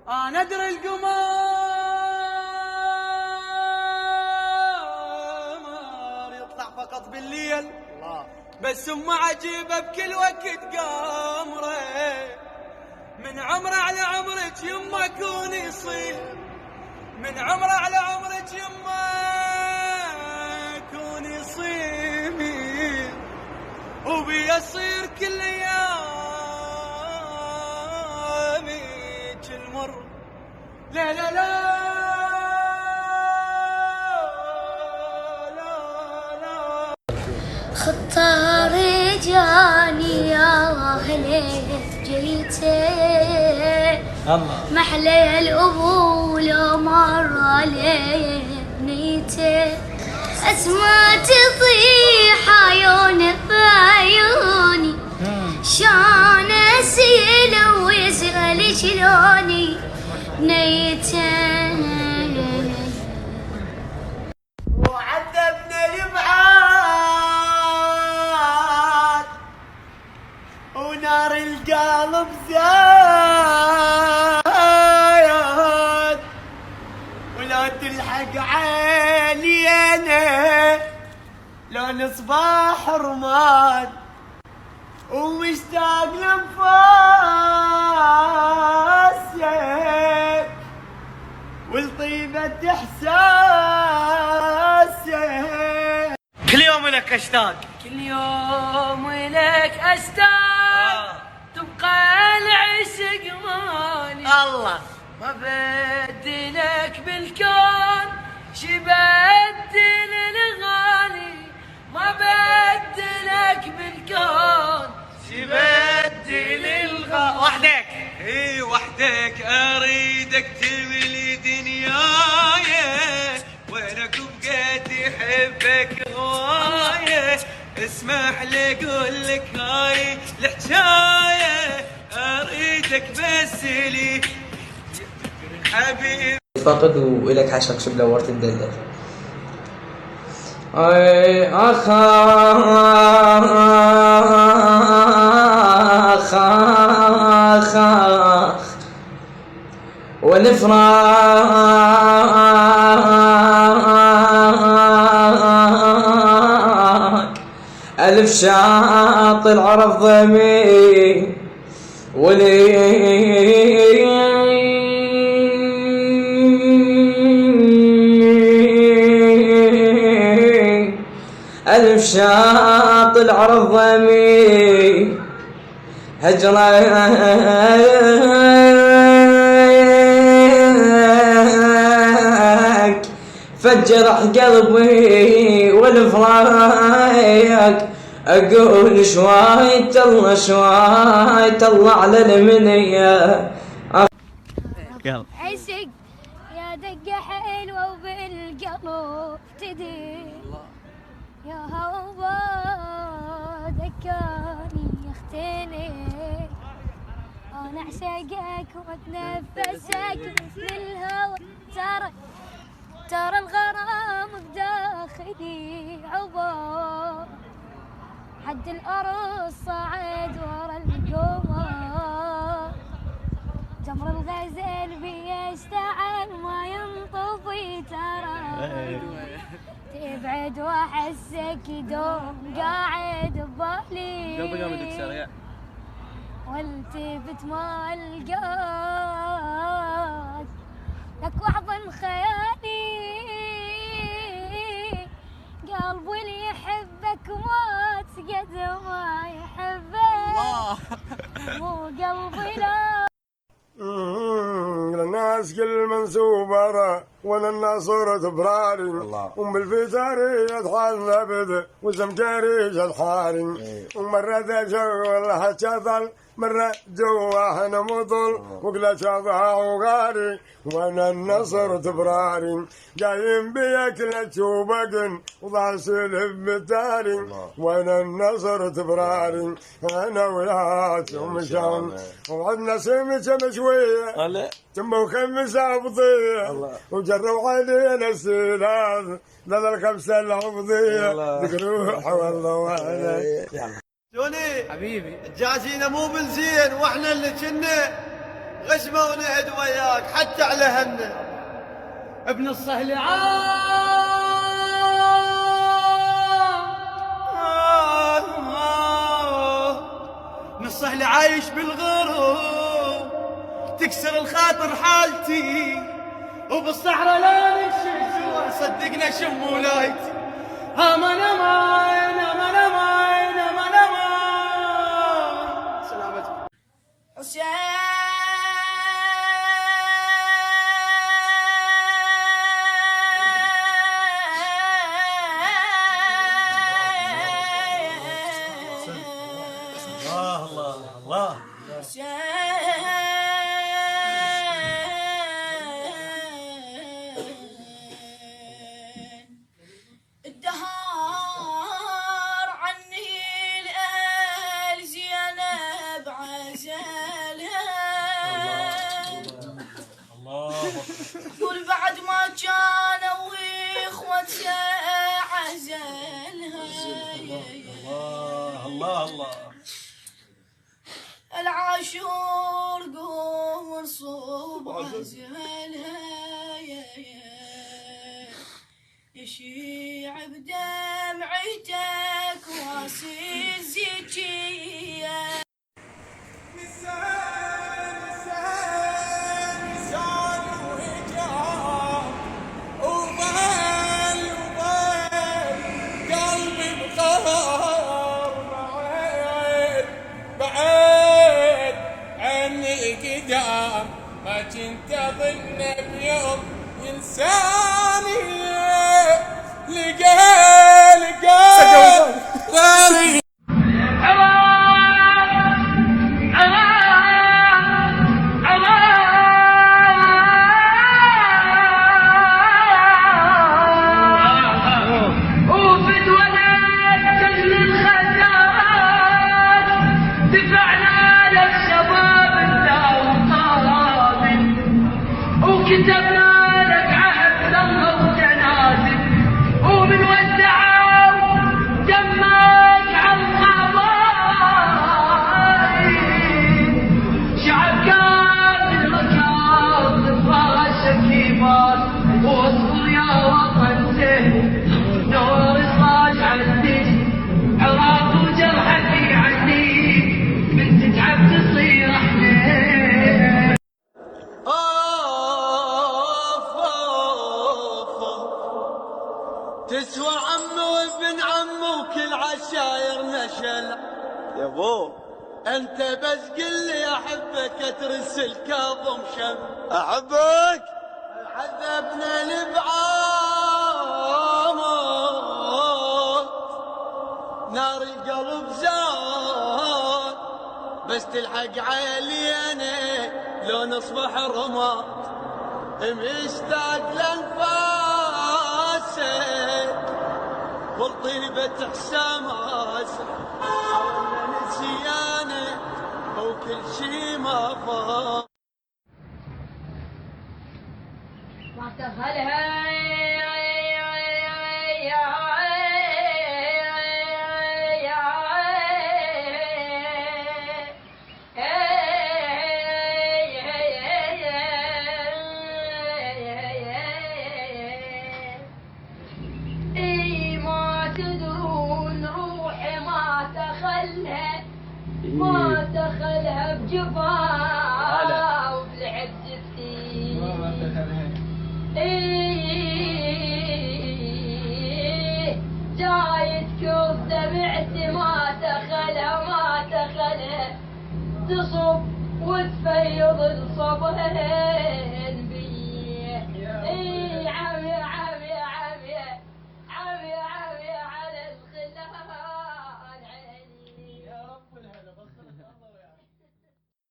انا ادري القمر يطلع فقط بالليل، بس ام عجيبه بكل وقت قمره. من عمره على عمرك يما كون يصير، من عمره على عمرك يما كون يصير، وبيصير كل ايامك المر. لا لا لا لا لا خطاري جاني يا اهلي جيتي محلى الابو لو مر علي بنيتي، اسمع تطيح عيونه بعيوني، شان اسيل ويسأل شلوني بنيتي. وعذبنا الابعاد ونار القلب زايد، ولا تلحق علينا لون صباح رماد، ومشتاق لنفاسك ولطيبة احساسك. كل يوم لك اشتاق، كل يوم لك اشتاق، تبقى العشق مالي الله، ما بدلك بالكون شبدل الغالي، ما بدلك بالكون شبدل الغالي. وحدك اي وحدك اريدك تملي دنياي، وينك بقيت يحبك هوايه، اسمح لي اقول لك هاي الحكايه، اريدك بس لي حبيبي. فاقد وإلك حشق شو بدورت تدلل. اي اخ اخ اخ اخ والفراق الف شاط العرف ضمي ولي ألف شاط العرض ضمي هجرك فجرح قلبي والفراق، أقول شوي تلا شوي تلا على المنية. يلا عشق يا دقة حلوة وبالقلب تدي، يا هوا ذكرني يختني، انا اعشقك واتنفسك مثل الهوى، ترى الغرام بداخلي عبور، حد الارض صعد ورا القمر، جمر الغزل بيشتعل ما ينطفي، ترى تبعد واحسك يدوم قاعد ببالي، والتفت ما القاك لك واحضن خيالي، قلبي اللي يحبك مات قد ما يحبك، مو قلبي لا. الناس كل منسوبة وانا الناصرة براري، ام الفتاري يدخل ابد وزمكاري الحاري، ومرة جو حتى ظل مرة جوا انا مضل وقلت اضحى وغاري، وانا النصر تبراري جايين بياكلت وبقن وضاسل بمتاري، وانا النصر تبراري انا وياك ومشان وعدنا سمكه مشويه تم وخمسه عبضيه، وجروا علينا السلاذ لذا الخمسه العبضيه ذكروح والله وانا جوني حبيبي جازينا مو بالزين، واحنا اللي كنا غزمة ونعد وياك حتى على همنا ابن الصهل ابن الصهل عايش بالغروب تكسر الخاطر حالتي وبالصحراء لا نمشي سوا صدقنا شم ولايتي امان امان امان امان امان امان سلامتكم الله الله الدهار عني الآل زينب عزلها قول بعد ما كانوا إخوتها عزلها الله الله العاشور قوم صوب عزلها يشيع بدمعتك واسي الزكية ما كنت اظن بيوم ينساني لقى ثاني كتبنا لك عهد الله وجنازك ومن ودعوا دمك على القضايا شعب كامل ركض فراشك يباس واصبر يا وطن زين نور صاج عندي عراق وجرحك عندي من تتعب تصير حنين تسوى عمو وابن عمو وكل عشاير نشل يا بو انت بس قل لي احبك اترس الكاظم شم احبك عذبنا البعامر نار القلب زاد بس تلحق عيلينا لو نصبح رماد مشتاق لانفاسك والطيبة حسامات حولنا نسيانه وكل شي ما فات ما سهلها ما دخلها بجفا وبلعب جفتي جاي تكوف دمعتي ما دخلها تصب وتفيض الصبر